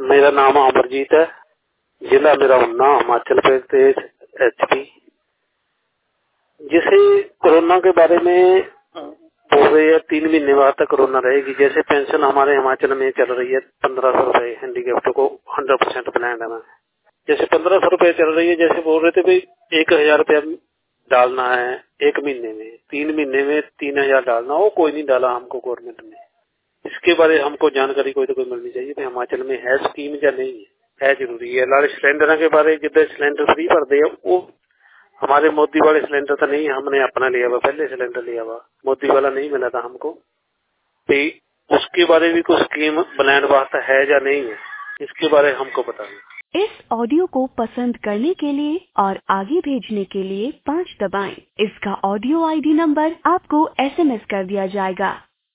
मेरा नाम अमरजीत है, जिला मेरा उन्ना, हिमाचल प्रदेश, HP। जैसे कोरोना के बारे में बोल रहे हैं 3 महीने बाद तक कोरोना रहेगी। जैसे पेंशन हमारे हिमाचल में चल रही है 1500 रुपए हैंडीकैप्ड को 100% प्लान है। जैसे 1500 रुपए चल रही है, जैसे बोल रहे थे भाई 1000 रुपया डालना है 1 महीने में, 3 महीने में 3000 डालना हो, कोई नहीं डाला हमको गवर्नमेंट ने। इसके बारे हमको जानकारी कोई तो कोई मिलनी चाहिए कि हिमाचल में है स्कीम या नहीं है जरूरी है। लारे सिलेंडर के बारे जिधर सिलेंडर फ्री भर दे वो हमारे मोदी वाले सिलेंडर तो नहीं, हमने अपना लिया हुआ, पहले सिलेंडर लिया हुआ, मोदी वाला नहीं मिला था हमको। तो उसके बारे में कुछ स्कीम बनाने वास्ता है या नहीं है, इसके बारे हमको बताना। इस ऑडियो को पसंद करने के लिए और आगे भेजने के लिए 5 दबाएं। इसका ऑडियो ID नंबर आपको SMS कर दिया जाएगा।